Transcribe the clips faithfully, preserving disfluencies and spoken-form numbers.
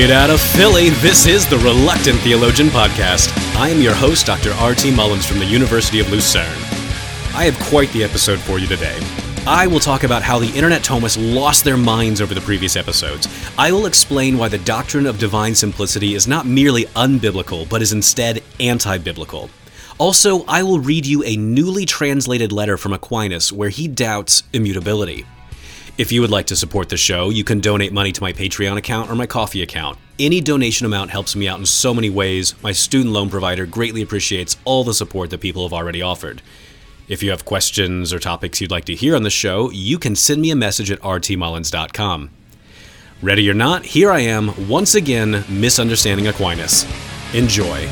Straight out of Philly, this is the Reluctant Theologian Podcast. I am your host, Doctor R T Mullins from the University of Lucerne. I have quite the episode for you today. I will talk about how the Internet Thomists lost their minds over the previous episodes. I will explain why the doctrine of divine simplicity is not merely unbiblical, but is instead anti-biblical. Also, I will read you a newly translated letter from Aquinas where he doubts immutability. If you would like to support the show, you can donate money to my Patreon account or my Ko-fi account. Any donation amount helps me out in so many ways. My student loan provider greatly appreciates all the support that people have already offered. If you have questions or topics you'd like to hear on the show, you can send me a message at r t mullins dot com. Ready or not, here I am, once again, misunderstanding Aquinas. Enjoy.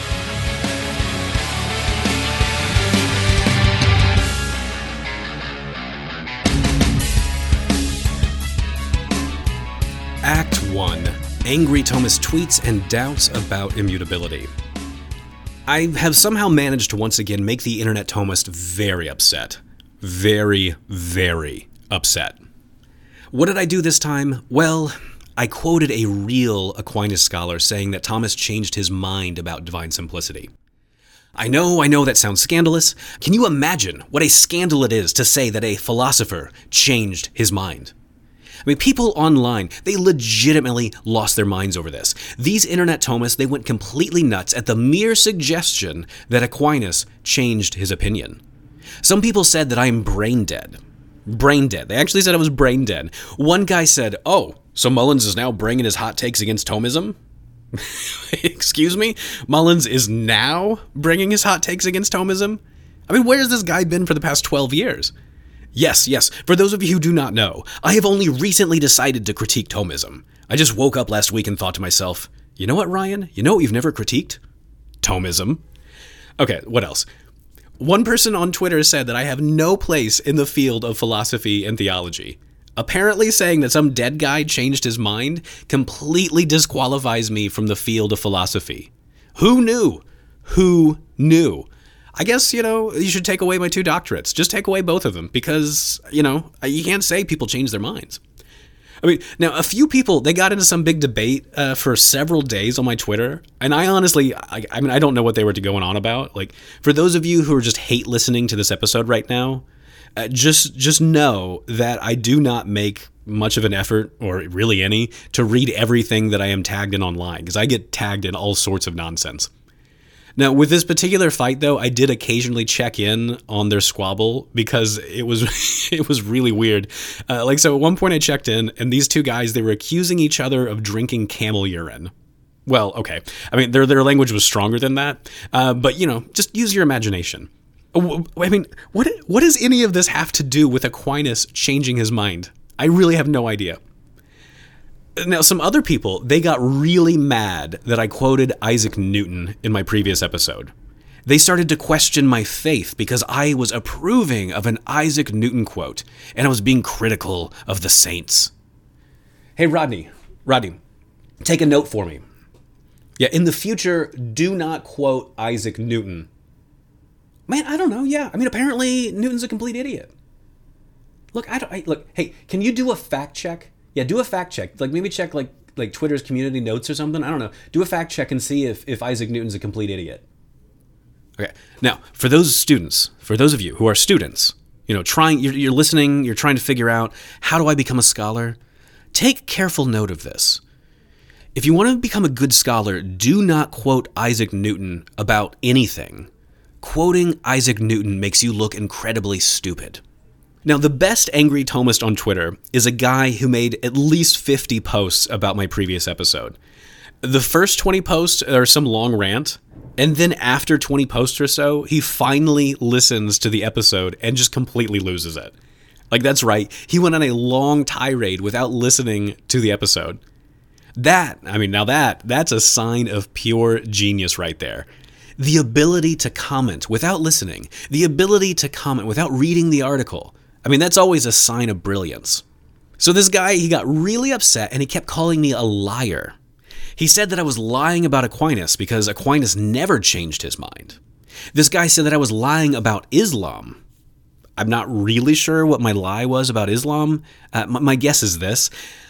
Act one. Angry Thomist tweets and doubts about immutability. I have somehow managed to once again make the Internet Thomist very upset. Very, very upset. What did I do this time? Well, I quoted a real Aquinas scholar saying that Thomas changed his mind about divine simplicity. I know, I know that sounds scandalous. Can you imagine what a scandal it is to say that a philosopher changed his mind? I mean, people online, they legitimately lost their minds over this. These Internet Thomists, they went completely nuts at the mere suggestion that Aquinas changed his opinion. Some people said that I am brain dead. Brain dead. They actually said I was brain dead. One guy said, oh, so Mullins is now bringing his hot takes against Thomism? Excuse me? Mullins is now bringing his hot takes against Thomism? I mean, where has this guy been for the past twelve years? Yes, yes, for those of you who do not know, I have only recently decided to critique Thomism. I just woke up last week and thought to myself, you know what, Ryan? You know what you've never critiqued? Thomism. Okay, what else? One person on Twitter said that I have no place in the field of philosophy and theology. Apparently saying that some dead guy changed his mind completely disqualifies me from the field of philosophy. Who knew? Who knew? I guess, you know, you should take away my two doctorates. Just take away both of them because, you know, you can't say people change their minds. I mean, now, a few people, they got into some big debate uh, for several days on my Twitter. And I honestly, I, I mean, I don't know what they were going on about. Like, for those of you who are just hate listening to this episode right now, uh, just just know that I do not make much of an effort, or really any, to read everything that I am tagged in online because I get tagged in all sorts of nonsense. Now, with this particular fight, though, I did occasionally check in on their squabble because it was it was really weird. Uh, like, so at one point I checked in, and these two guys, they were accusing each other of drinking camel urine. Well, okay. I mean, their their language was stronger than that. Uh, but, you know, just use your imagination. I mean, what what does any of this have to do with Aquinas changing his mind? I really have no idea. Now, some other people, they got really mad that I quoted Isaac Newton in my previous episode. They started to question my faith because I was approving of an Isaac Newton quote, and I was being critical of the saints. Hey, Rodney, Rodney, take a note for me. Yeah, in the future, do not quote Isaac Newton. Man, I don't know, yeah. I mean, apparently Newton's a complete idiot. Look, I don't, I, look, hey, can you do a fact check? Yeah, do a fact check. Like maybe check like like Twitter's community notes or something. I don't know. Do a fact check and see if, if Isaac Newton's a complete idiot. Okay. Now, for those students, for those of you who are students, you know, trying you're, you're listening, you're trying to figure out how do I become a scholar? Take careful note of this. If you want to become a good scholar, do not quote Isaac Newton about anything. Quoting Isaac Newton makes you look incredibly stupid. Now, the best angry Thomist on Twitter is a guy who made at least fifty posts about my previous episode. The first twenty posts are some long rant, and then after twenty posts or so, he finally listens to the episode and just completely loses it. Like, that's right, he went on a long tirade without listening to the episode. That, I mean, now that, that's a sign of pure genius right there. The ability to comment without listening, the ability to comment without reading the article. I mean, that's always a sign of brilliance. So this guy, he got really upset and he kept calling me a liar. He said that I was lying about Aquinas because Aquinas never changed his mind. This guy said that I was lying about Islam. I'm not really sure what my lie was about Islam. Uh, my, my guess is this.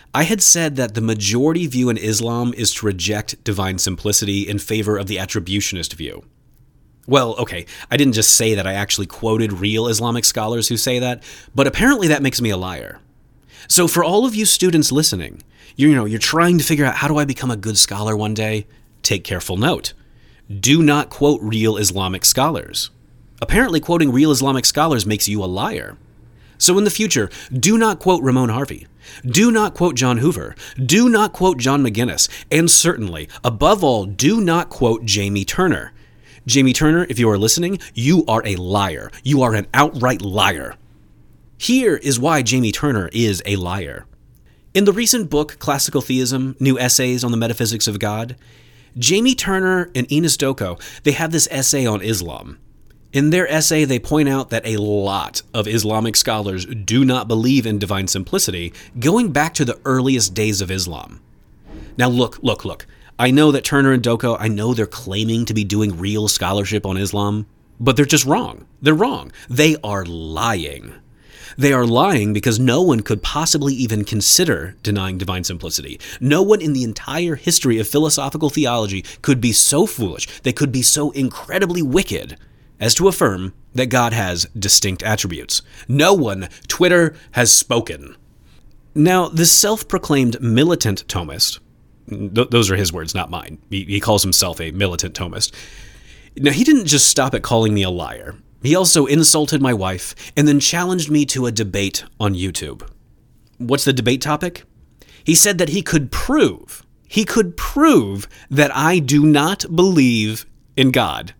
I had said that the majority view in Islam is to reject divine simplicity in favor of the attributionist view. Well, okay, I didn't just say that, I actually quoted real Islamic scholars who say that, but apparently that makes me a liar. So for all of you students listening, you know, you're trying to figure out how do I become a good scholar one day, take careful note. Do not quote real Islamic scholars. Apparently quoting real Islamic scholars makes you a liar. So in the future, do not quote Ramon Harvey. Do not quote John Hoover. Do not quote John McGinnis. And certainly, above all, do not quote Jamie Turner. Jamie Turner, if you are listening, you are a liar. You are an outright liar. Here is why Jamie Turner is a liar. In the recent book, Classical Theism, New Essays on the Metaphysics of God, Jamie Turner and Enos Doko, they have this essay on Islam. In their essay, they point out that a lot of Islamic scholars do not believe in divine simplicity, going back to the earliest days of Islam. Now look, look, look. I know that Turner and Doko, I know they're claiming to be doing real scholarship on Islam, but they're just wrong. They're wrong. They are lying. They are lying because no one could possibly even consider denying divine simplicity. No one in the entire history of philosophical theology could be so foolish, they could be so incredibly wicked as to affirm that God has distinct attributes. No one, Twitter, has spoken. Now, the self-proclaimed militant Thomist, th- those are his words, not mine. He, he calls himself a militant Thomist. Now, he didn't just stop at calling me a liar. He also insulted my wife and then challenged me to a debate on YouTube. What's the debate topic? He said that he could prove, he could prove that I do not believe in God.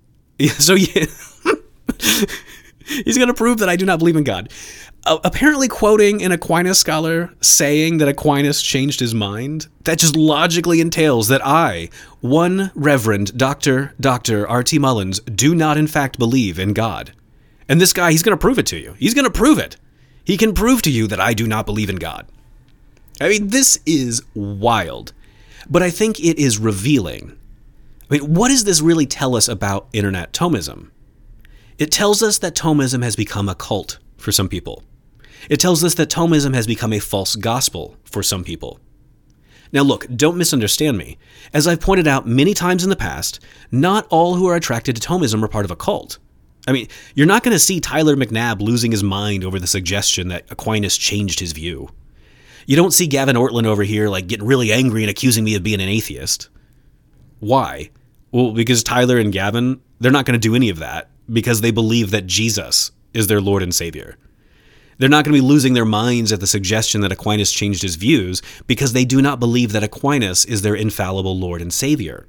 So yeah, he's going to prove that I do not believe in God. Uh, apparently quoting an Aquinas scholar saying that Aquinas changed his mind, that just logically entails that I, one Reverend Doctor Doctor R T Mullins, do not in fact believe in God. And this guy, he's going to prove it to you. He's going to prove it. He can prove to you that I do not believe in God. I mean, this is wild, but I think it is revealing. I mean, what does this really tell us about internet Thomism? It tells us that Thomism has become a cult for some people. It tells us that Thomism has become a false gospel for some people. Now look, don't misunderstand me. As I've pointed out many times in the past, not all who are attracted to Thomism are part of a cult. I mean, you're not going to see Tyler McNabb losing his mind over the suggestion that Aquinas changed his view. You don't see Gavin Ortlund over here like getting really angry and accusing me of being an atheist. Why? Well, because Tyler and Gavin, they're not going to do any of that because they believe that Jesus is their Lord and Savior. They're not going to be losing their minds at the suggestion that Aquinas changed his views because they do not believe that Aquinas is their infallible Lord and Savior.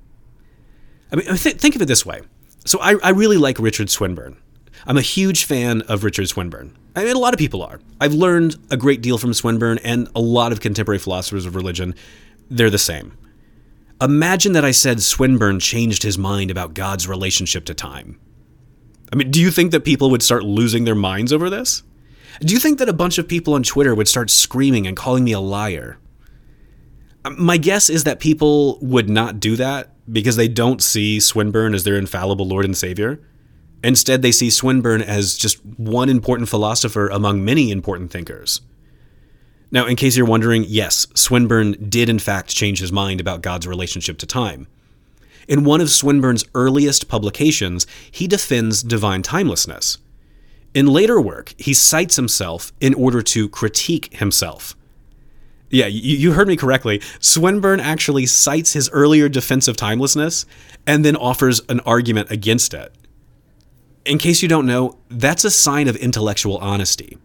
I mean, th- think of it this way. So I, I really like Richard Swinburne. I'm a huge fan of Richard Swinburne. I mean, a lot of people are. I've learned a great deal from Swinburne, and a lot of contemporary philosophers of religion, they're the same. Imagine that I said Swinburne changed his mind about God's relationship to time. I mean, do you think that people would start losing their minds over this? Do you think that a bunch of people on Twitter would start screaming and calling me a liar? My guess is that people would not do that because they don't see Swinburne as their infallible Lord and Savior. Instead, they see Swinburne as just one important philosopher among many important thinkers. Now, in case you're wondering, yes, Swinburne did in fact change his mind about God's relationship to time. In one of Swinburne's earliest publications, he defends divine timelessness. In later work, he cites himself in order to critique himself. Yeah, you, you heard me correctly. Swinburne actually cites his earlier defense of timelessness and then offers an argument against it. In case you don't know, that's a sign of intellectual honesty.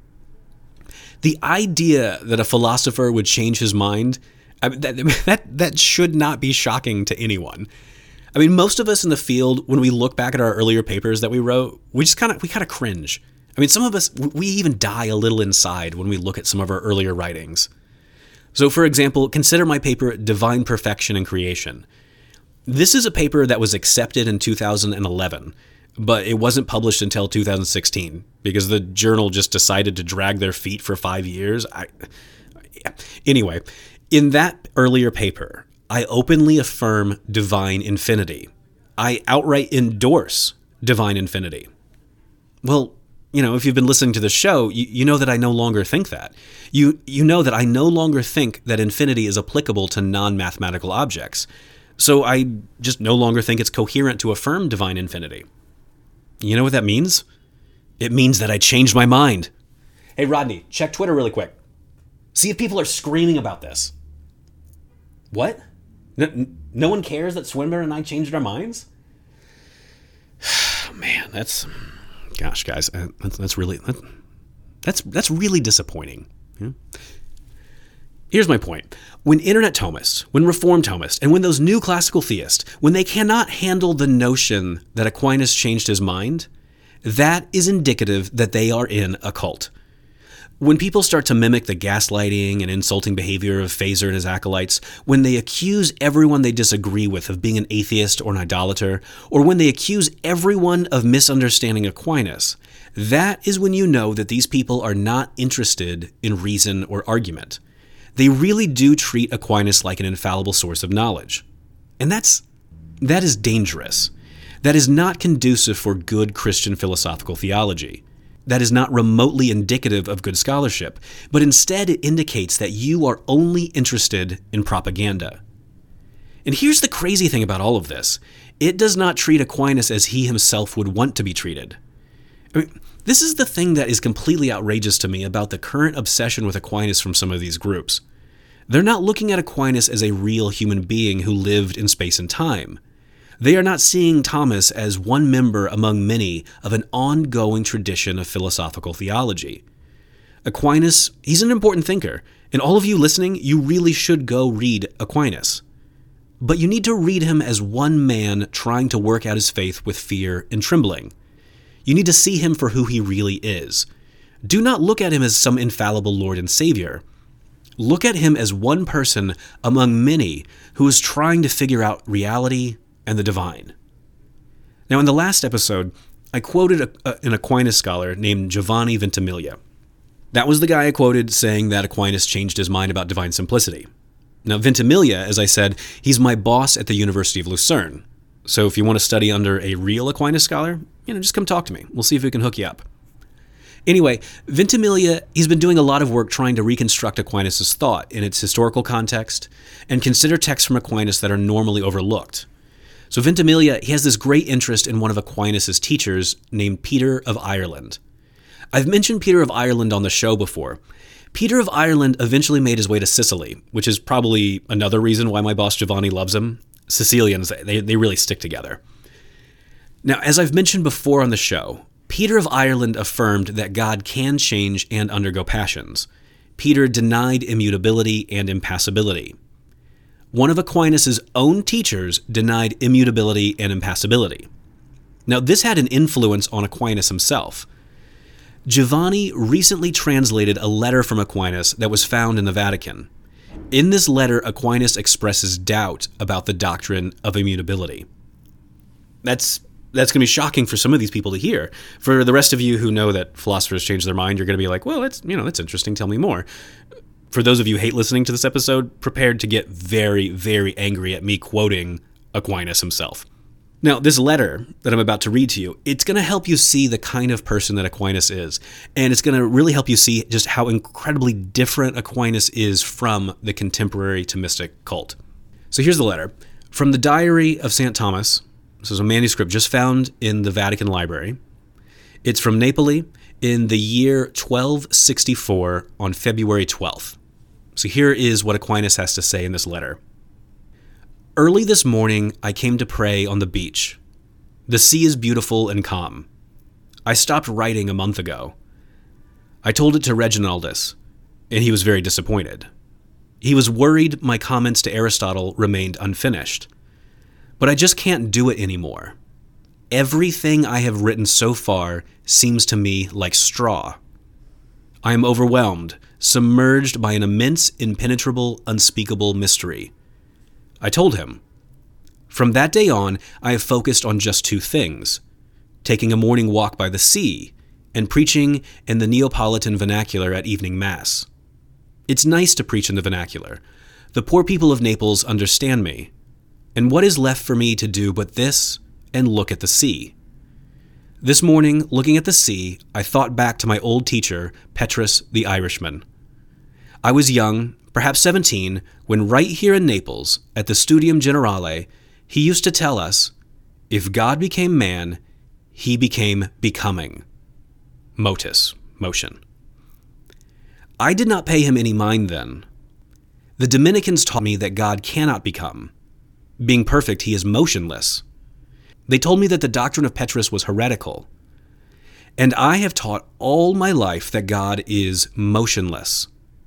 The idea that a philosopher would change his mind, I mean, that, that that should not be shocking to anyone. I mean, most of us in the field, when we look back at our earlier papers that we wrote, we just kind of we kind of cringe. I mean, some of us, we even die a little inside when we look at some of our earlier writings. So, for example, consider my paper, Divine Perfection and Creation. This is a paper that was accepted in two thousand eleven, but it wasn't published until two thousand sixteen because the journal just decided to drag their feet for five years. I, anyway, in that earlier paper, I openly affirm divine infinity. I outright endorse divine infinity. Well, you know, if you've been listening to the show, you, you know that I no longer think that. You you know that I no longer think that infinity is applicable to non-mathematical objects. So I just no longer think it's coherent to affirm divine infinity. You know what that means? It means that I changed my mind. Hey, Rodney, check Twitter really quick. See if people are screaming about this. What? No, no one cares that Swinburne and I changed our minds? Man, that's... Gosh, guys, that's, that's really... That's, that's really disappointing. Yeah? Here's my point. When Internet Thomists, when Reformed Thomists, and when those new classical theists, when they cannot handle the notion that Aquinas changed his mind, that is indicative that they are in a cult. When people start to mimic the gaslighting and insulting behavior of Phaser and his acolytes, when they accuse everyone they disagree with of being an atheist or an idolater, or when they accuse everyone of misunderstanding Aquinas, that is when you know that these people are not interested in reason or argument. They really do treat Aquinas like an infallible source of knowledge. And that's that is dangerous. That is not conducive for good Christian philosophical theology. That is not remotely indicative of good scholarship, but instead it indicates that you are only interested in propaganda. And here's the crazy thing about all of this. It does not treat Aquinas as he himself would want to be treated. I mean, this is the thing that is completely outrageous to me about the current obsession with Aquinas from some of these groups. They're not looking at Aquinas as a real human being who lived in space and time. They are not seeing Thomas as one member among many of an ongoing tradition of philosophical theology. Aquinas, he's an important thinker, and all of you listening, you really should go read Aquinas. But you need to read him as one man trying to work out his faith with fear and trembling. You need to see him for who he really is. Do not look at him as some infallible Lord and Savior. Look at him as one person among many who is trying to figure out reality and the divine. Now, in the last episode, I quoted a, a, an Aquinas scholar named Giovanni Ventimiglia. That was the guy I quoted saying that Aquinas changed his mind about divine simplicity. Now, Ventimiglia, as I said, he's my boss at the University of Lucerne. So if you want to study under a real Aquinas scholar, you know, just come talk to me. We'll see if we can hook you up. Anyway, Ventimiglia, he's been doing a lot of work trying to reconstruct Aquinas' thought in its historical context and consider texts from Aquinas that are normally overlooked. So Ventimiglia, he has this great interest in one of Aquinas' teachers named Peter of Ireland. I've mentioned Peter of Ireland on the show before. Peter of Ireland eventually made his way to Sicily, which is probably another reason why my boss Giovanni loves him. Sicilians, they, they really stick together. Now, as I've mentioned before on the show, Peter of Ireland affirmed that God can change and undergo passions. Peter denied immutability and impassibility. One of Aquinas' own teachers denied immutability and impassibility. Now, this had an influence on Aquinas himself. Giovanni recently translated a letter from Aquinas that was found in the Vatican. In this letter, Aquinas expresses doubt about the doctrine of immutability. That's that's going to be shocking for some of these people to hear. For the rest of you who know that philosophers change their mind, you're going to be like, well, that's, you know, that's interesting. Tell me more. For those of you who hate listening to this episode, prepared to get very, very angry at me quoting Aquinas himself. Now, this letter that I'm about to read to you, it's going to help you see the kind of person that Aquinas is, and it's going to really help you see just how incredibly different Aquinas is from the contemporary Thomistic cult. So here's the letter. From the Diary of Saint Thomas. This is a manuscript just found in the Vatican Library. It's from Napoli in the year twelve sixty-four on February twelfth. So here is what Aquinas has to say in this letter. Early this morning, I came to pray on the beach. The sea is beautiful and calm. I stopped writing a month ago. I told it to Reginaldus, and he was very disappointed. He was worried my comments to Aristotle remained unfinished. But I just can't do it anymore. Everything I have written so far seems to me like straw. I am overwhelmed, submerged by an immense, impenetrable, unspeakable mystery. I told him. From that day on, I have focused on just two things, taking a morning walk by the sea and preaching in the Neapolitan vernacular at evening mass. It's nice to preach in the vernacular. The poor people of Naples understand me. And what is left for me to do but this and look at the sea? This morning, looking at the sea, I thought back to my old teacher, Petrus the Irishman. I was young, perhaps seventeen, when right here in Naples, at the Studium Generale, he used to tell us, if God became man, he became becoming. Motus, motion. I did not pay him any mind then. The Dominicans taught me that God cannot become. Being perfect, he is motionless. They told me that the doctrine of Petrus was heretical. And I have taught all my life that God is motionless.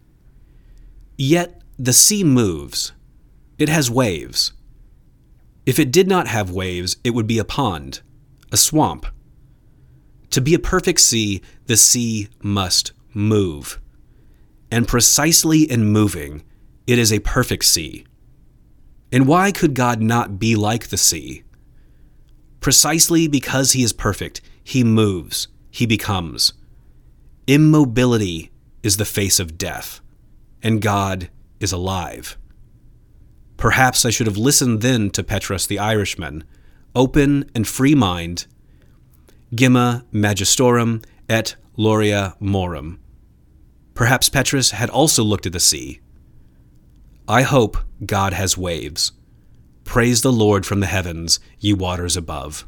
Yet the sea moves. It has waves. If it did not have waves, it would be a pond, a swamp. To be a perfect sea, the sea must move. And precisely in moving, it is a perfect sea. And why could God not be like the sea? Precisely because he is perfect, he moves, he becomes. Immobility is the face of death, and God is alive. Perhaps I should have listened then to Petrus the Irishman, open and free mind, Gemma Magistorum et Gloria Morum. Perhaps Petrus had also looked at the sea. I hope God has waves. Praise the Lord from the heavens, ye waters above.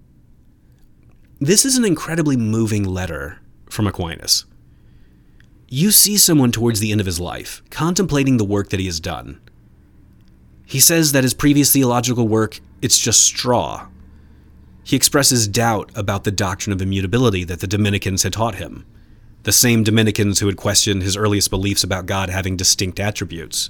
This is an incredibly moving letter from Aquinas. You see someone towards the end of his life, contemplating the work that he has done. He says that his previous theological work, it's just straw. He expresses doubt about the doctrine of immutability that the Dominicans had taught him, the same Dominicans who had questioned his earliest beliefs about God having distinct attributes.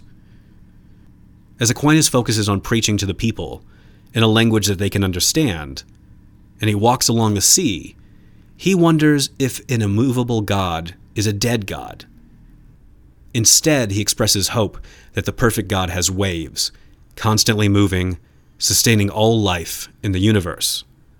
As Aquinas focuses on preaching to the people in a language that they can understand, and he walks along the sea, he wonders if an immovable God is a dead God. Instead, he expresses hope that the perfect God has waves, constantly moving, sustaining all life in the universe.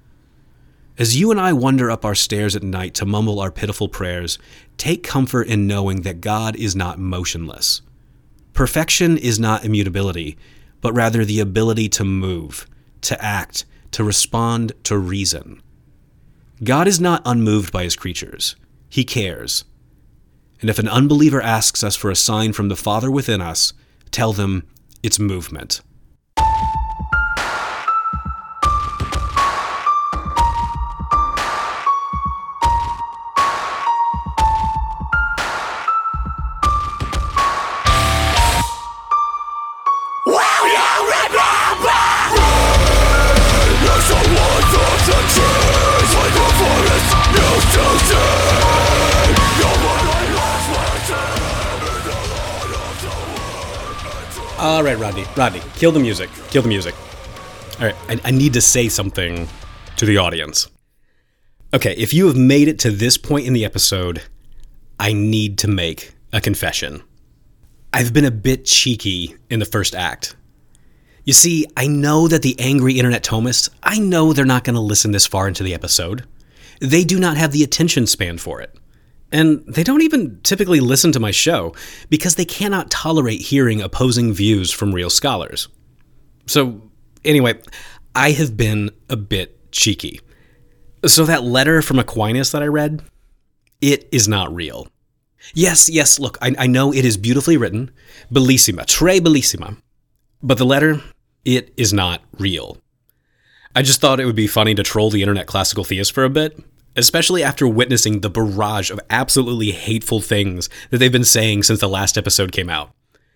As you and I wander up our stairs at night to mumble our pitiful prayers, take comfort in knowing that God is not motionless. Perfection is not immutability, but rather the ability to move, to act, to respond, to reason. God is not unmoved by his creatures. He cares. And if an unbeliever asks us for a sign from the Father within us, tell them it's movement. All right, Rodney, Rodney, kill the music, kill the music. All right, I, I need to say something to the audience. Okay, if you have made it to this point in the episode, I need to make a confession. I've been a bit cheeky in the first act. You see, I know that the angry internet Thomists, I know they're not going to listen this far into the episode. They do not have the attention span for it. And they don't even typically listen to my show because they cannot tolerate hearing opposing views from real scholars. So, anyway, I have been a bit cheeky. So that letter from Aquinas that I read, it is not real. Yes, yes, look, I, I know it is beautifully written, bellissima, tre bellissima, but the letter, it is not real. I just thought it would be funny to troll the internet classical theists for a bit, especially after witnessing the barrage of absolutely hateful things that they've been saying since the last episode came out.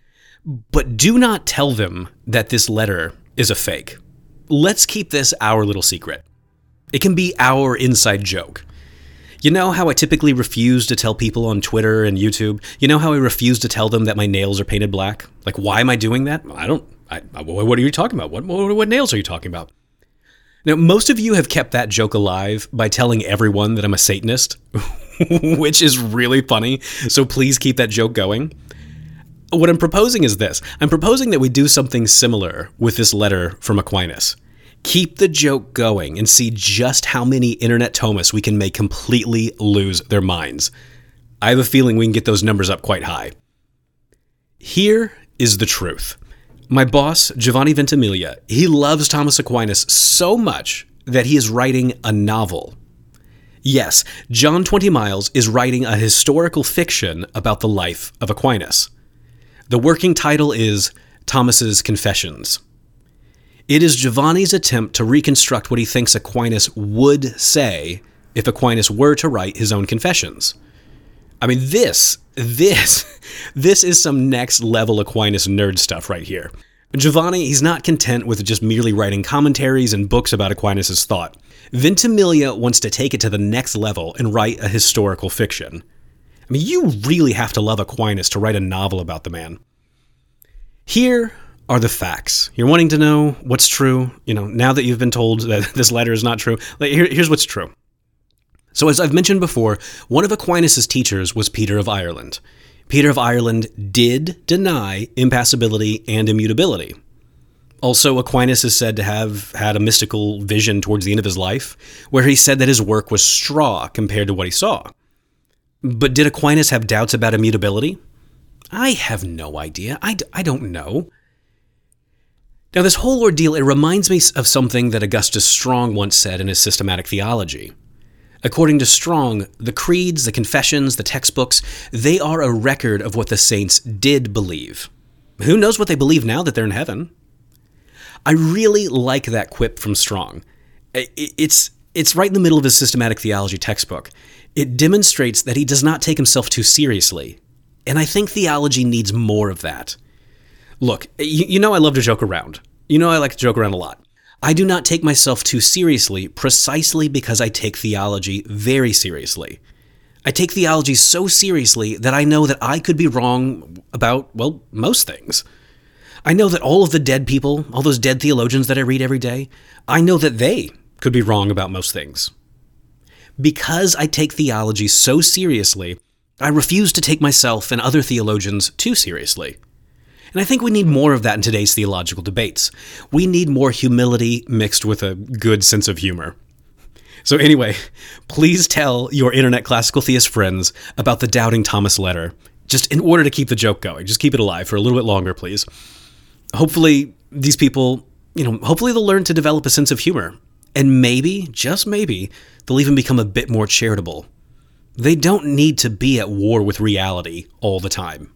But do not tell them that this letter is a fake. Let's keep this our little secret. It can be our inside joke. You know how I typically refuse to tell people on Twitter and YouTube? You know how I refuse to tell them that my nails are painted black? Like, why am I doing that? I don't... I, what are you talking about? What, what, what nails are you talking about? Now, most of you have kept that joke alive by telling everyone that I'm a Satanist, which is really funny, so please keep that joke going. What I'm proposing is this. I'm proposing that we do something similar with this letter from Aquinas. Keep the joke going and see just how many internet Thomists we can make completely lose their minds. I have a feeling we can get those numbers up quite high. Here is the truth. My boss, Giovanni Ventimiglia, he loves Thomas Aquinas so much that he is writing a novel. Yes, John twenty Miles is writing a historical fiction about the life of Aquinas. The working title is Thomas's Confessions. It is Giovanni's attempt to reconstruct what he thinks Aquinas would say if Aquinas were to write his own confessions. I mean, this, this, this is some next level Aquinas nerd stuff right here. Giovanni, he's not content with just merely writing commentaries and books about Aquinas' thought. Ventimiglia wants to take it to the next level and write a historical fiction. I mean, you really have to love Aquinas to write a novel about the man. Here are the facts. You're wanting to know what's true? You know, now that you've been told that this letter is not true, like, here, here's what's true. So as I've mentioned before, one of Aquinas' teachers was Peter of Ireland. Peter of Ireland did deny impassibility and immutability. Also, Aquinas is said to have had a mystical vision towards the end of his life, where he said that his work was straw compared to what he saw. But did Aquinas have doubts about immutability? I have no idea. I, d- I don't know. Now, this whole ordeal, it reminds me of something that Augustus Strong once said in his Systematic Theology. According to Strong, the creeds, the confessions, the textbooks, they are a record of what the saints did believe. Who knows what they believe now that they're in heaven? I really like that quip from Strong. It's, it's right in the middle of his Systematic Theology textbook. It demonstrates that he does not take himself too seriously. And I think theology needs more of that. Look, you, you know I love to joke around. You know I like to joke around a lot. I do not take myself too seriously precisely because I take theology very seriously. I take theology so seriously that I know that I could be wrong about, well, most things. I know that all of the dead people, all those dead theologians that I read every day, I know that they could be wrong about most things. Because I take theology so seriously, I refuse to take myself and other theologians too seriously. And I think we need more of that in today's theological debates. We need more humility mixed with a good sense of humor. So anyway, please tell your internet classical theist friends about the Doubting Thomas letter, just in order to keep the joke going. Just keep it alive for a little bit longer, please. Hopefully, these people, you know, hopefully they'll learn to develop a sense of humor. And maybe, just maybe, they'll even become a bit more charitable. They don't need to be at war with reality all the time.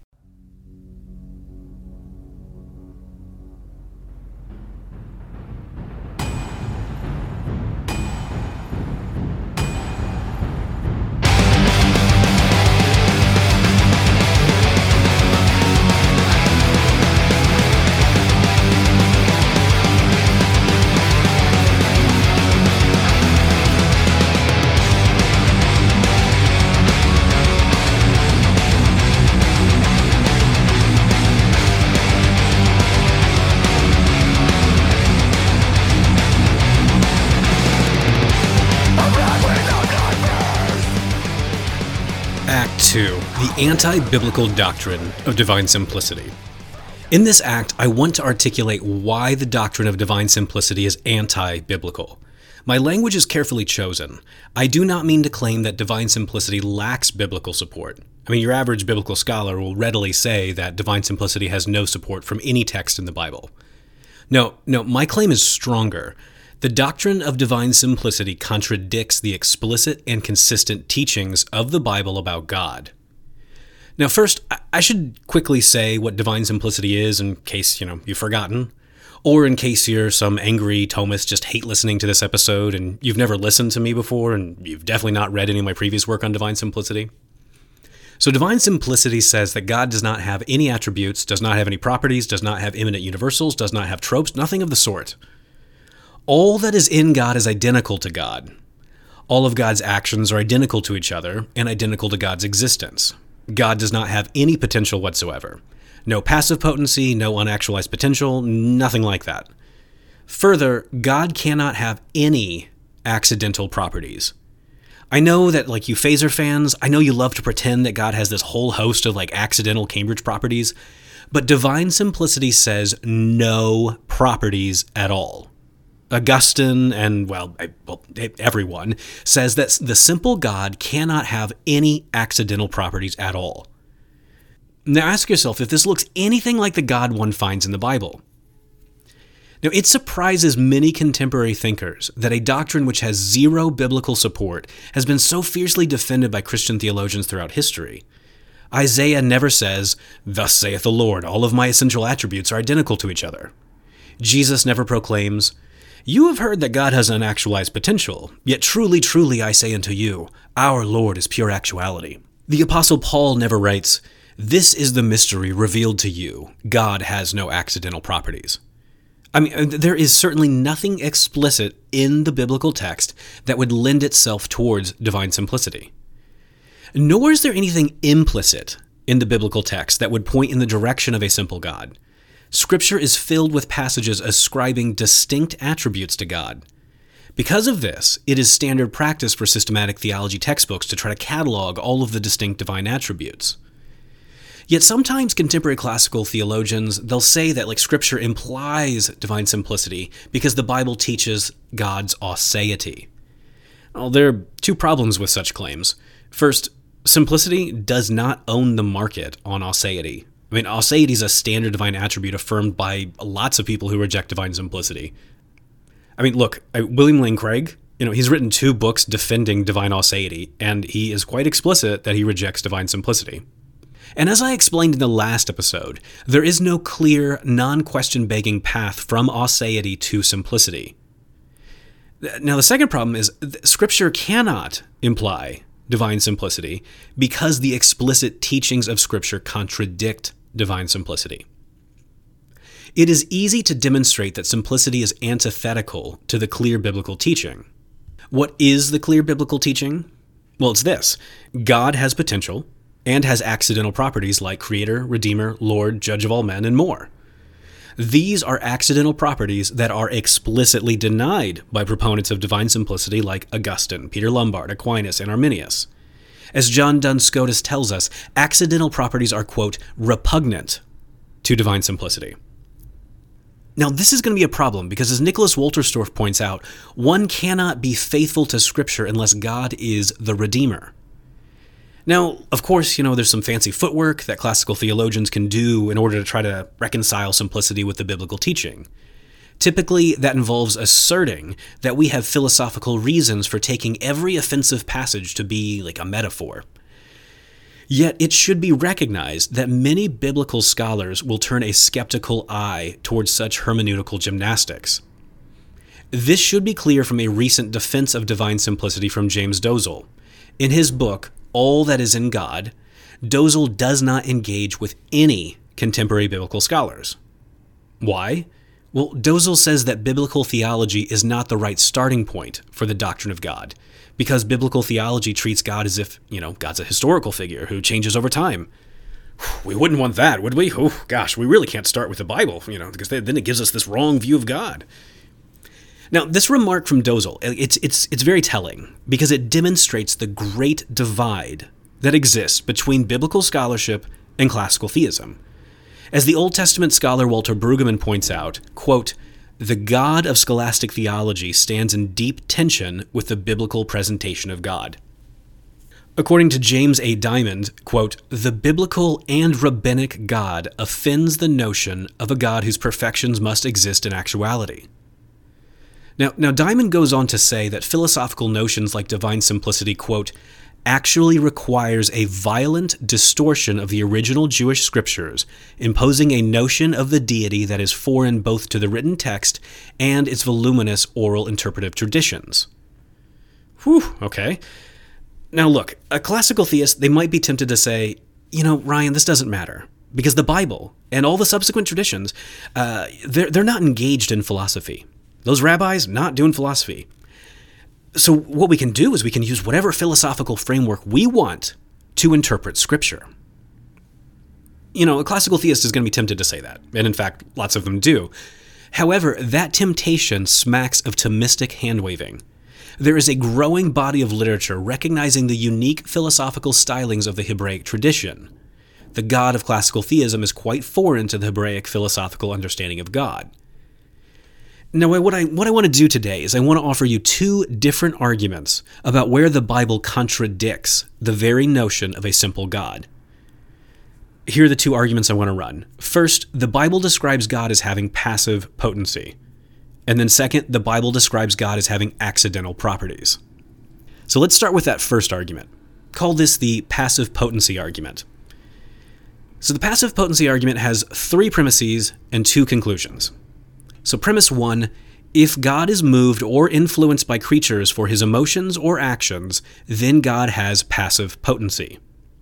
two. The Anti-Biblical Doctrine of Divine Simplicity. In this act, I want to articulate why the doctrine of divine simplicity is anti-biblical. My language is carefully chosen. I do not mean to claim that divine simplicity lacks biblical support. I mean, your average biblical scholar will readily say that divine simplicity has no support from any text in the Bible. No, no, my claim is stronger. The doctrine of divine simplicity contradicts the explicit and consistent teachings of the Bible about God. Now, first, I should quickly say what divine simplicity is in case, you know, you've forgotten, or in case you're some angry Thomist just hate listening to this episode and you've never listened to me before and you've definitely not read any of my previous work on divine simplicity. So divine simplicity says that God does not have any attributes, does not have any properties, does not have immanent universals, does not have tropes, nothing of the sort. All that is in God is identical to God. All of God's actions are identical to each other and identical to God's existence. God does not have any potential whatsoever. No passive potency, no unactualized potential, nothing like that. Further, God cannot have any accidental properties. I know that, like you phaser fans, I know you love to pretend that God has this whole host of like accidental Cambridge properties, but divine simplicity says no properties at all. Augustine and, well, well, everyone says that the simple God cannot have any accidental properties at all. Now ask yourself if this looks anything like the God one finds in the Bible. Now, it surprises many contemporary thinkers that a doctrine which has zero biblical support has been so fiercely defended by Christian theologians throughout history. Isaiah never says, "Thus saith the Lord, all of my essential attributes are identical to each other." Jesus never proclaims, "You have heard that God has unactualized potential, yet truly, truly I say unto you, our Lord is pure actuality." The Apostle Paul never writes, "This is the mystery revealed to you, God has no accidental properties." I mean, there is certainly nothing explicit in the biblical text that would lend itself towards divine simplicity. Nor is there anything implicit in the biblical text that would point in the direction of a simple God. Scripture is filled with passages ascribing distinct attributes to God. Because of this, it is standard practice for systematic theology textbooks to try to catalog all of the distinct divine attributes. Yet sometimes contemporary classical theologians, they'll say that like Scripture implies divine simplicity because the Bible teaches God's aseity. Well, there are two problems with such claims. First, simplicity does not own the market on aseity. I mean, aseity is a standard divine attribute affirmed by lots of people who reject divine simplicity. I mean, look, William Lane Craig, you know, he's written two books defending divine aseity, and he is quite explicit that he rejects divine simplicity. And as I explained in the last episode, there is no clear, non-question begging path from aseity to simplicity. Now, the second problem is Scripture cannot imply divine simplicity because the explicit teachings of Scripture contradict divine simplicity. It is easy to demonstrate that simplicity is antithetical to the clear biblical teaching. What is the clear biblical teaching? Well, it's this. God has potential and has accidental properties like Creator, Redeemer, Lord, Judge of all men, and more. These are accidental properties that are explicitly denied by proponents of divine simplicity like Augustine, Peter Lombard, Aquinas, and Arminius. As John Duns Scotus tells us, accidental properties are, quote, repugnant to divine simplicity. Now, this is going to be a problem because, as Nicholas Wolterstorff points out, one cannot be faithful to Scripture unless God is the Redeemer. Now, of course, you know, there's some fancy footwork that classical theologians can do in order to try to reconcile simplicity with the biblical teaching. Typically, that involves asserting that we have philosophical reasons for taking every offensive passage to be like a metaphor. Yet it should be recognized that many biblical scholars will turn a skeptical eye towards such hermeneutical gymnastics. This should be clear from a recent defense of divine simplicity from James Dozel. In his book, All That Is in God, Dozel does not engage with any contemporary biblical scholars. Why? Well, Dozel says that biblical theology is not the right starting point for the doctrine of God, because biblical theology treats God as if, you know, God's a historical figure who changes over time. We wouldn't want that, would we? Oh, gosh, we really can't start with the Bible, you know, because then it gives us this wrong view of God. Now, this remark from Dozel, it's it's it's very telling because it demonstrates the great divide that exists between biblical scholarship and classical theism. As the Old Testament scholar Walter Brueggemann points out, quote, "The God of scholastic theology stands in deep tension with the biblical presentation of God." According to James A. Diamond, quote, "The biblical and rabbinic God offends the notion of a God whose perfections must exist in actuality." Now, now, Diamond goes on to say that philosophical notions like divine simplicity, quote, "actually requires a violent distortion of the original Jewish scriptures, imposing a notion of the deity that is foreign both to the written text and its voluminous oral interpretive traditions." Whew, okay. Now look, a classical theist, they might be tempted to say, you know, Ryan, this doesn't matter, because the Bible and all the subsequent traditions, uh, they're, they're not engaged in philosophy. Those rabbis, not doing philosophy. So what we can do is we can use whatever philosophical framework we want to interpret Scripture. You know, a classical theist is going to be tempted to say that, and in fact, lots of them do. However, that temptation smacks of Thomistic hand-waving. There is a growing body of literature recognizing the unique philosophical stylings of the Hebraic tradition. The God of classical theism is quite foreign to the Hebraic philosophical understanding of God. Now, what I what I want to do today is I want to offer you two different arguments about where the Bible contradicts the very notion of a simple God. Here are the two arguments I want to run. First, the Bible describes God as having passive potency. And then second, the Bible describes God as having accidental properties. So let's start with that first argument. Call this the passive potency argument. So the passive potency argument has three premises and two conclusions. So premise one, if God is moved or influenced by creatures for his emotions or actions, then God has passive potency.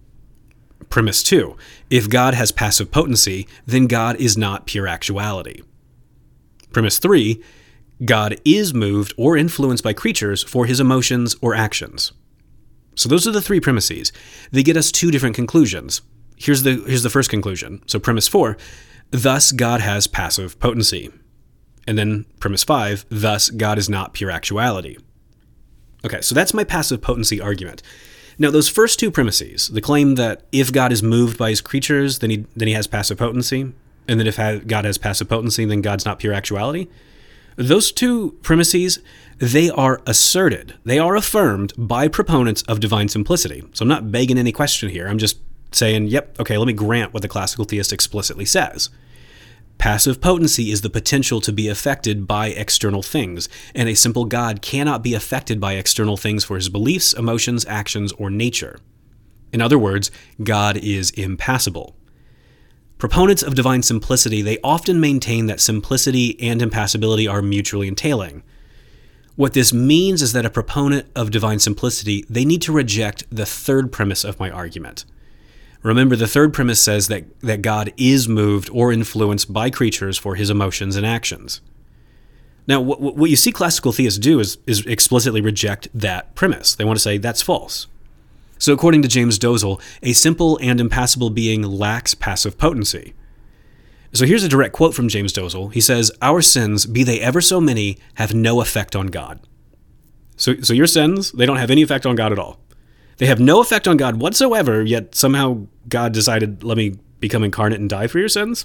Premise two, if God has passive potency, then God is not pure actuality. Premise three, God is moved or influenced by creatures for his emotions or actions. So those are the three premises. They get us two different conclusions. Here's the, here's the first conclusion. So premise four, thus God has passive potency. And then premise five, thus God is not pure actuality. Okay, so that's my passive potency argument. Now, those first two premises, the claim that if God is moved by his creatures, then he then he has passive potency, and that if God has passive potency, then God's not pure actuality, those two premises, they are asserted, they are affirmed by proponents of divine simplicity. So I'm not begging any question here. I'm just saying, yep, okay, let me grant what the classical theist explicitly says. Passive potency is the potential to be affected by external things, and a simple God cannot be affected by external things for his beliefs, emotions, actions, or nature. In other words, God is impassible. Proponents of divine simplicity, they often maintain that simplicity and impassibility are mutually entailing. What this means is that a proponent of divine simplicity, they need to reject the third premise of my argument. Remember, the third premise says that, that God is moved or influenced by creatures for his emotions and actions. Now, what, what you see classical theists do is, is explicitly reject that premise. They want to say that's false. So according to James Dozel, a simple and impassible being lacks passive potency. So here's a direct quote from James Dozel. He says, "Our sins, be they ever so many, have no effect on God." So, so your sins, they don't have any effect on God at all. They have no effect on God whatsoever, yet somehow God decided, let me become incarnate and die for your sins?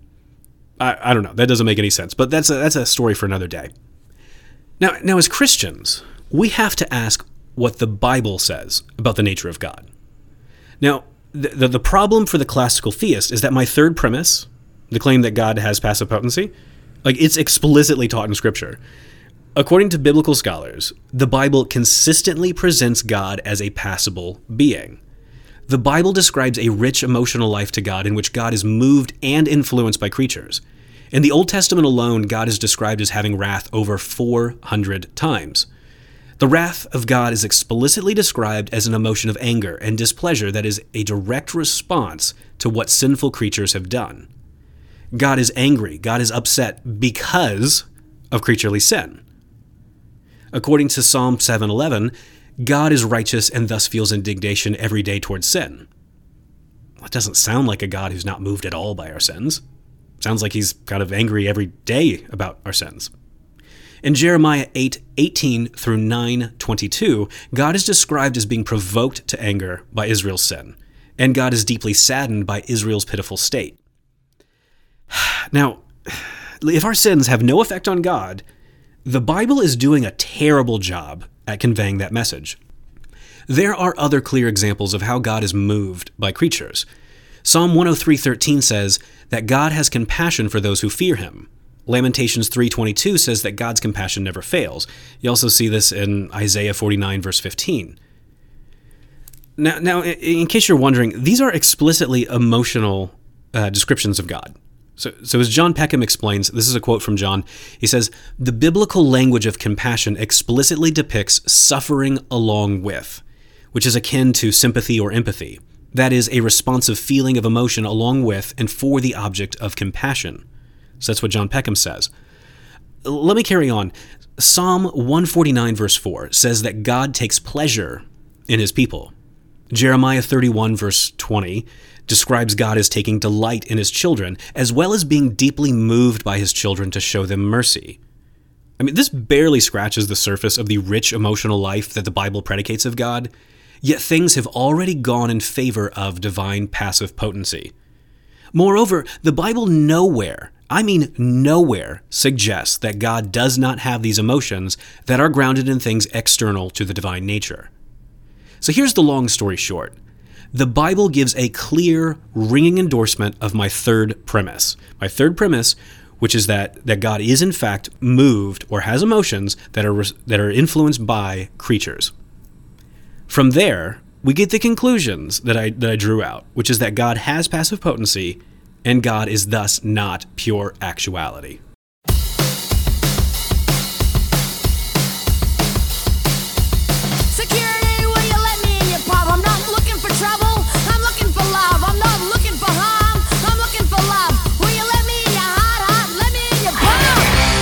I, I don't know. That doesn't make any sense, but that's a, that's a story for another day. Now, now, as Christians, we have to ask what the Bible says about the nature of God. Now, the, the, the problem for the classical theist is that my third premise, the claim that God has passive potency, like it's explicitly taught in Scripture. According to biblical scholars, the Bible consistently presents God as a passible being. The Bible describes a rich emotional life to God in which God is moved and influenced by creatures. In the Old Testament alone, God is described as having wrath over four hundred times. The wrath of God is explicitly described as an emotion of anger and displeasure that is a direct response to what sinful creatures have done. God is angry, God is upset because of creaturely sin. According to Psalm seven eleven, God is righteous and thus feels indignation every day towards sin. Well, it doesn't sound like a God who's not moved at all by our sins. Sounds like he's kind of angry every day about our sins. In Jeremiah eight eighteen through nine twenty-two, God is described as being provoked to anger by Israel's sin, and God is deeply saddened by Israel's pitiful state. Now, if our sins have no effect on God, the Bible is doing a terrible job at conveying that message. There are other clear examples of how God is moved by creatures. Psalm one oh three thirteen says that God has compassion for those who fear him. Lamentations three twenty-two says that God's compassion never fails. You also see this in Isaiah forty-nine, verse fifteen. Now, now in case you're wondering, these are explicitly emotional uh, descriptions of God. So, so as John Peckham explains, this is a quote from John, he says, "The biblical language of compassion explicitly depicts suffering along with, which is akin to sympathy or empathy. That is, a responsive feeling of emotion along with and for the object of compassion." So that's what John Peckham says. Let me carry on. Psalm one forty-nine, verse four says that God takes pleasure in his people. Jeremiah thirty-one, verse twenty describes God as taking delight in his children, as well as being deeply moved by his children to show them mercy. I mean, this barely scratches the surface of the rich emotional life that the Bible predicates of God, yet things have already gone in favor of divine passive potency. Moreover, the Bible nowhere, I mean nowhere, suggests that God does not have these emotions that are grounded in things external to the divine nature. So here's the long story short. The Bible gives a clear, ringing endorsement of my third premise. My third premise, which is that, that God is in fact moved or has emotions that are that are influenced by creatures. From there, we get the conclusions that I that I drew out, which is that God has passive potency, and God is thus not pure actuality. Security, will you let me in your pub? I'm not looking for trouble, I'm looking for love. I'm not looking for harm, I'm looking for love. Will you let me in your heart, heart? Let me in your pub.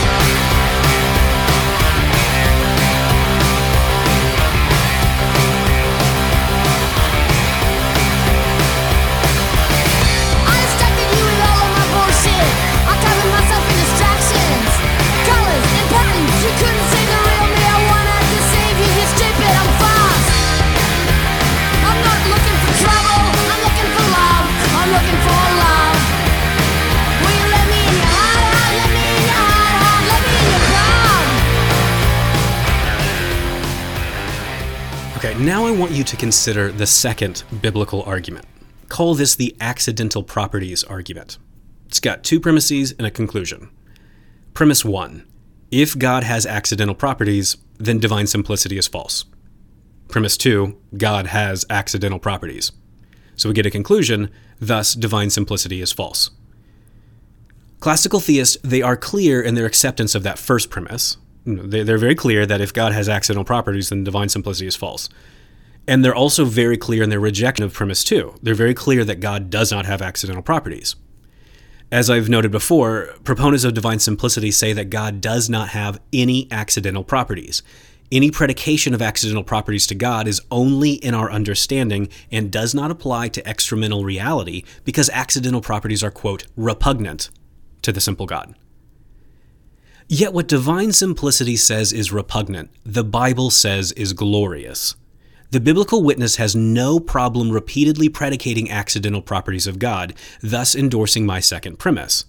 I distracted you with all of my bullshit. I covered myself in distractions, colors and patterns. You couldn't save the real me. I wanted to save you. You're stupid. I'm fast. I'm not looking for trouble. I'm looking for love. I'm looking for love. Will you let me in your heart, heart? Let me in your heart, heart. Let me in your club. Okay, now I want you to consider the second biblical argument. Call this the accidental properties argument. It's got two premises and a conclusion. Premise one: if God has accidental properties, then divine simplicity is false. Premise two: God has accidental properties. So we get a conclusion, thus divine simplicity is false. Classical theists, they are clear in their acceptance of that first premise. They're very clear that if God has accidental properties, then divine simplicity is false. And they're also very clear in their rejection of premise two. They're very clear that God does not have accidental properties. As I've noted before, proponents of divine simplicity say that God does not have any accidental properties. Any predication of accidental properties to God is only in our understanding and does not apply to extramental reality because accidental properties are, quote, repugnant to the simple God. Yet what divine simplicity says is repugnant, the Bible says is glorious. The biblical witness has no problem repeatedly predicating accidental properties of God, thus endorsing my second premise.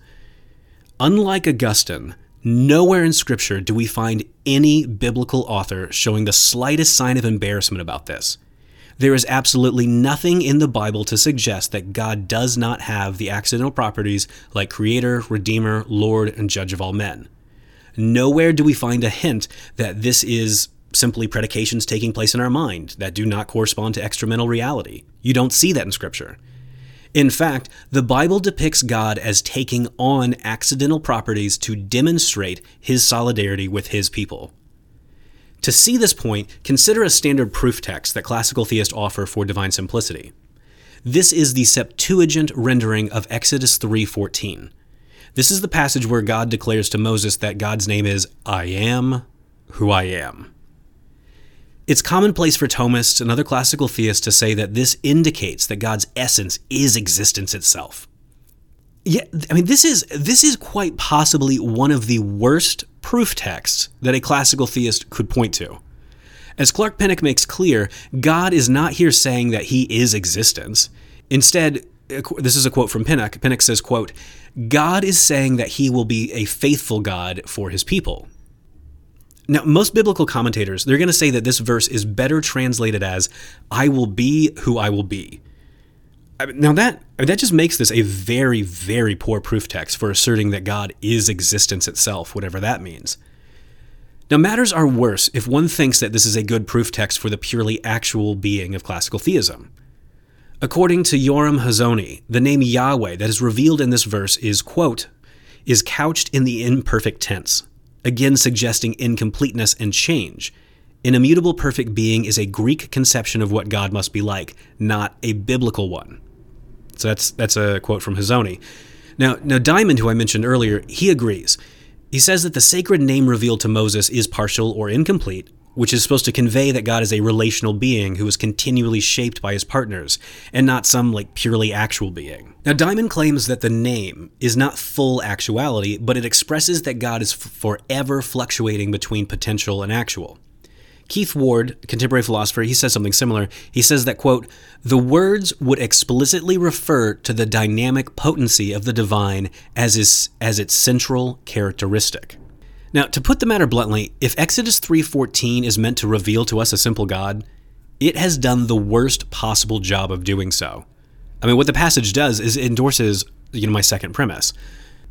Unlike Augustine, nowhere in Scripture do we find any biblical author showing the slightest sign of embarrassment about this. There is absolutely nothing in the Bible to suggest that God does not have the accidental properties like Creator, Redeemer, Lord, and Judge of all men. Nowhere do we find a hint that this is simply predications taking place in our mind that do not correspond to extramental reality. You don't see that in Scripture. In fact, the Bible depicts God as taking on accidental properties to demonstrate his solidarity with his people. To see this point, consider a standard proof text that classical theists offer for divine simplicity. This is the Septuagint rendering of Exodus three fourteen. This is the passage where God declares to Moses that God's name is I am who I am. It's commonplace for Thomists and other classical theists to say that this indicates that God's essence is existence itself. Yeah, I mean, this is this is quite possibly one of the worst proof texts that a classical theist could point to. As Clark Pinnock makes clear, God is not here saying that he is existence. Instead, this is a quote from Pinnock. Pinnock says, quote, God is saying that he will be a faithful God for his people. Now, most biblical commentators, they're going to say that this verse is better translated as, I will be who I will be. Now that that just makes this a very, very poor proof text for asserting that God is existence itself, whatever that means. Now, matters are worse if one thinks that this is a good proof text for the purely actual being of classical theism. According to Yoram Hazony, the name Yahweh that is revealed in this verse is, quote, is couched in the imperfect tense, again suggesting incompleteness and change. An immutable perfect being is a Greek conception of what God must be like, not a biblical one. So that's that's a quote from Hazony. Now, now Diamond, who I mentioned earlier, he agrees. He says that the sacred name revealed to Moses is partial or incomplete, which is supposed to convey that God is a relational being who is continually shaped by his partners, and not some like purely actual being. Now, Diamond claims that the name is not full actuality, but it expresses that God is f- forever fluctuating between potential and actual. Keith Ward, a contemporary philosopher, he says something similar. He says that, quote, the words would explicitly refer to the dynamic potency of the divine as, is, as its central characteristic. Now, to put the matter bluntly, if Exodus three fourteen is meant to reveal to us a simple God, it has done the worst possible job of doing so. I mean, what the passage does is it endorses, you know, my second premise.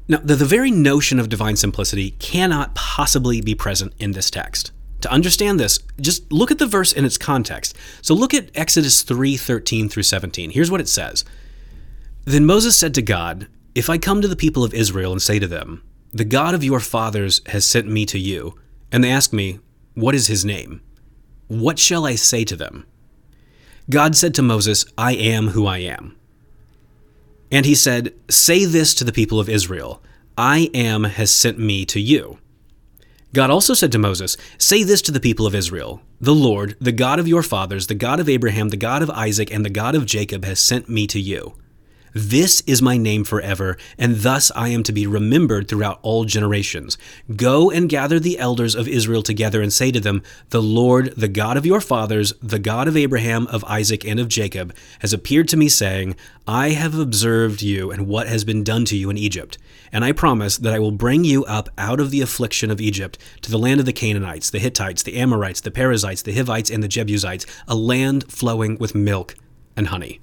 Now, the, the very notion of divine simplicity cannot possibly be present in this text. To understand this, just look at the verse in its context. So look at Exodus three thirteen through seventeen. Here's what it says. Then Moses said to God, "If I come to the people of Israel and say to them, 'The God of your fathers has sent me to you,' and they ask me, 'What is his name?' what shall I say to them?" God said to Moses, "I am who I am." And he said, "Say this to the people of Israel, 'I am has sent me to you.'" God also said to Moses, "Say this to the people of Israel, 'The Lord, the God of your fathers, the God of Abraham, the God of Isaac, and the God of Jacob has sent me to you. This is my name forever, and thus I am to be remembered throughout all generations. Go and gather the elders of Israel together and say to them, 'The Lord, the God of your fathers, the God of Abraham, of Isaac, and of Jacob, has appeared to me, saying, I have observed you and what has been done to you in Egypt. And I promise that I will bring you up out of the affliction of Egypt to the land of the Canaanites, the Hittites, the Amorites, the Perizzites, the Hivites, and the Jebusites, a land flowing with milk and honey.'"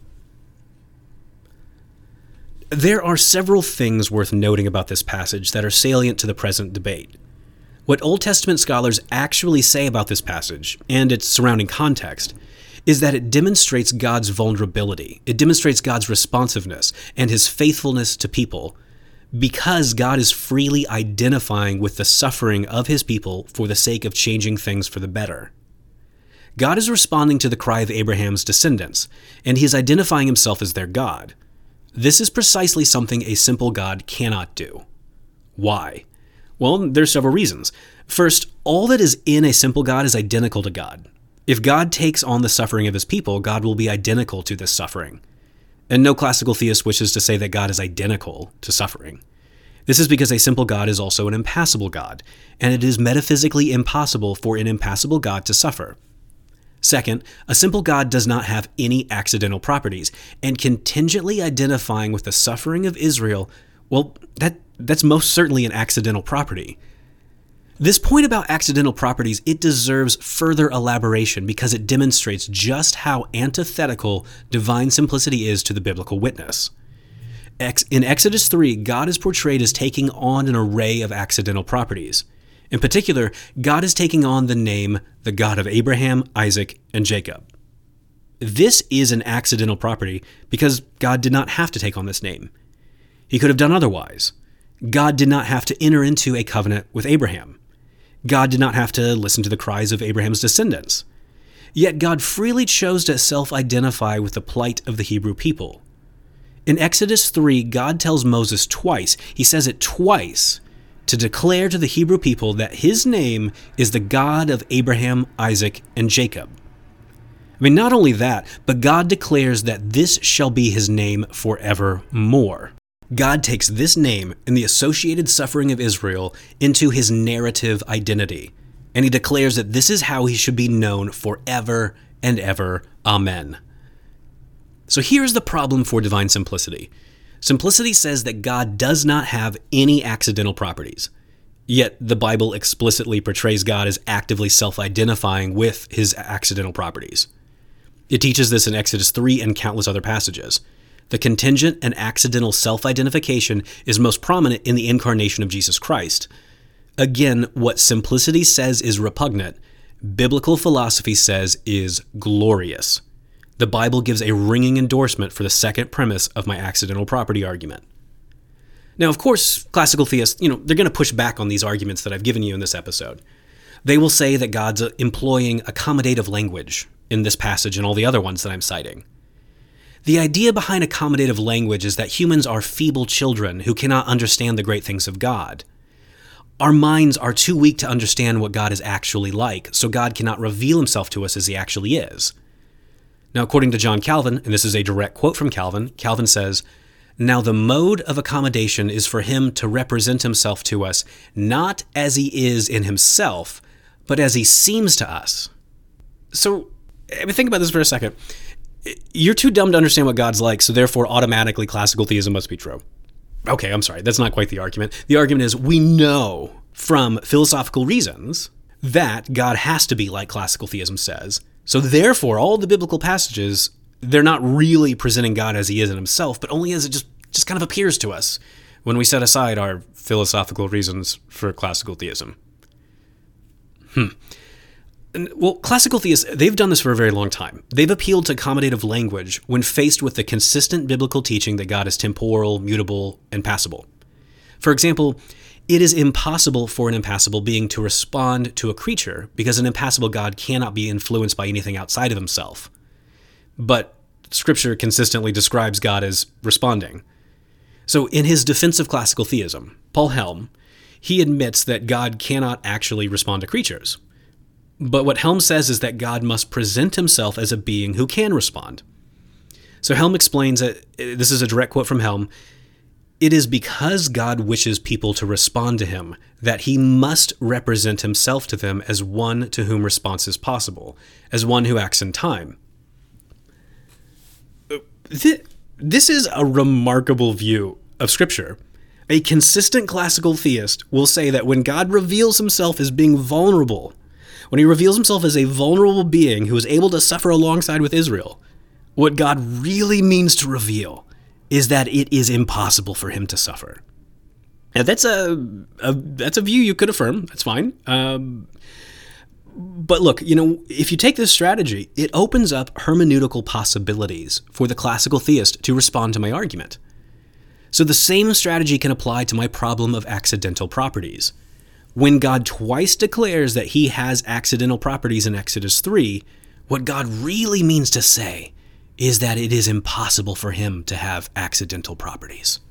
There are several things worth noting about this passage that are salient to the present debate. What Old Testament scholars actually say about this passage, and its surrounding context, is that it demonstrates God's vulnerability. It demonstrates God's responsiveness and his faithfulness to people, because God is freely identifying with the suffering of his people for the sake of changing things for the better. God is responding to the cry of Abraham's descendants, and he is identifying himself as their God. This is precisely something a simple God cannot do. Why? Well, there's several reasons. First, all that is in a simple God is identical to God. If God takes on the suffering of his people, God will be identical to this suffering. And no classical theist wishes to say that God is identical to suffering. This is because a simple God is also an impassible God, and it is metaphysically impossible for an impassible God to suffer. Second, a simple God does not have any accidental properties, and contingently identifying with the suffering of Israel, well, that that's most certainly an accidental property. This point about accidental properties, it deserves further elaboration because it demonstrates just how antithetical divine simplicity is to the biblical witness. In Exodus three, God is portrayed as taking on an array of accidental properties. In particular, God is taking on the name, the God of Abraham, Isaac, and Jacob. This is an accidental property because God did not have to take on this name. He could have done otherwise. God did not have to enter into a covenant with Abraham. God did not have to listen to the cries of Abraham's descendants. Yet God freely chose to self-identify with the plight of the Hebrew people. In Exodus three, God tells Moses twice, he says it twice, to declare to the Hebrew people that his name is the God of Abraham, Isaac, and Jacob. I mean, not only that, but God declares that this shall be his name forevermore. God takes this name and the associated suffering of Israel into his narrative identity, and he declares that this is how he should be known forever and ever. Amen. So here's the problem for divine simplicity. Simplicity says that God does not have any accidental properties, yet the Bible explicitly portrays God as actively self-identifying with his accidental properties. It teaches this in Exodus three and countless other passages. The contingent and accidental self-identification is most prominent in the incarnation of Jesus Christ. Again, what simplicity says is repugnant, biblical philosophy says is glorious. The Bible gives a ringing endorsement for the second premise of my accidental property argument. Now, of course, classical theists, you know, they're going to push back on these arguments that I've given you in this episode. They will say that God's employing accommodative language in this passage and all the other ones that I'm citing. The idea behind accommodative language is that humans are feeble children who cannot understand the great things of God. Our minds are too weak to understand what God is actually like, so God cannot reveal himself to us as he actually is. Now, according to John Calvin, and this is a direct quote from Calvin, Calvin says, "Now the mode of accommodation is for him to represent himself to us, not as he is in himself, but as he seems to us." So, I mean, think about this for a second. You're too dumb to understand what God's like, so therefore automatically classical theism must be true. Okay, I'm sorry, that's not quite the argument. The argument is we know from philosophical reasons that God has to be like classical theism says. So therefore, all the biblical passages, they're not really presenting God as he is in himself, but only as it just, just kind of appears to us. when we set aside our philosophical reasons for classical theism? Hmm. Well, classical theists, they've done this for a very long time. They've appealed to accommodative language when faced with the consistent biblical teaching that God is temporal, mutable, and passible. For example, it is impossible for an impassible being to respond to a creature because an impassible God cannot be influenced by anything outside of himself. But Scripture consistently describes God as responding. So in his defense of classical theism, Paul Helm, he admits that God cannot actually respond to creatures. But what Helm says is that God must present himself as a being who can respond. So Helm explains that, this is a direct quote from Helm, "It is because God wishes people to respond to him that he must represent himself to them as one to whom response is possible, as one who acts in time." This is a remarkable view of Scripture. A consistent classical theist will say that when God reveals himself as being vulnerable, when he reveals himself as a vulnerable being who is able to suffer alongside with Israel, what God really means to reveal is that it is impossible for him to suffer. Now, that's a, a that's a view you could affirm. That's fine. Um, but look, you know, if you take this strategy, it opens up hermeneutical possibilities for the classical theist to respond to my argument. So the same strategy can apply to my problem of accidental properties. When God twice declares that he has accidental properties in Exodus three, what God really means to say is that it is impossible for him to have accidental properties.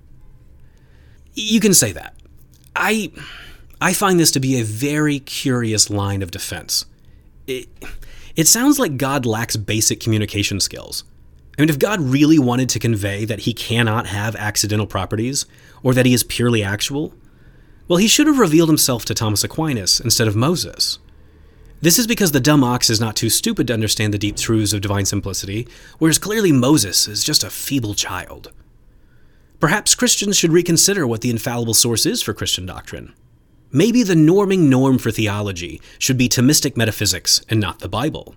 You can say that. I I find this to be a very curious line of defense. It, it sounds like God lacks basic communication skills. I mean, if God really wanted to convey that he cannot have accidental properties, or that he is purely actual, well, he should have revealed himself to Thomas Aquinas instead of Moses. This is because the dumb ox is not too stupid to understand the deep truths of divine simplicity, whereas clearly Moses is just a feeble child. Perhaps Christians should reconsider what the infallible source is for Christian doctrine. Maybe the norming norm for theology should be Thomistic metaphysics and not the Bible.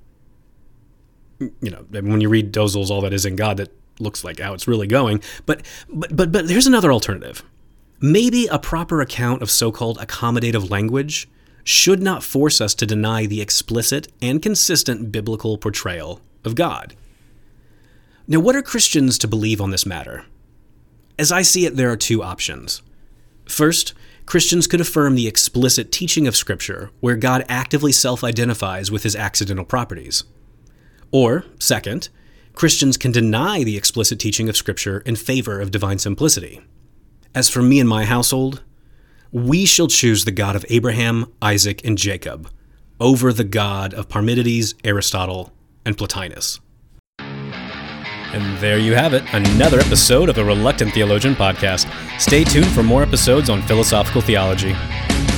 You know, when you read Dozal's All That Is in God, that looks like how it's really going. But but but but here's another alternative. Maybe a proper account of so-called accommodative language should not force us to deny the explicit and consistent biblical portrayal of God. Now, what are Christians to believe on this matter? As I see it, there are two options. First, Christians could affirm the explicit teaching of Scripture, where God actively self-identifies with his accidental properties. Or, second, Christians can deny the explicit teaching of Scripture in favor of divine simplicity. As for me and my household, we shall choose the God of Abraham, Isaac, and Jacob over the God of Parmenides, Aristotle, and Plotinus. And there you have it, another episode of the Reluctant Theologian podcast. Stay tuned for more episodes on philosophical theology.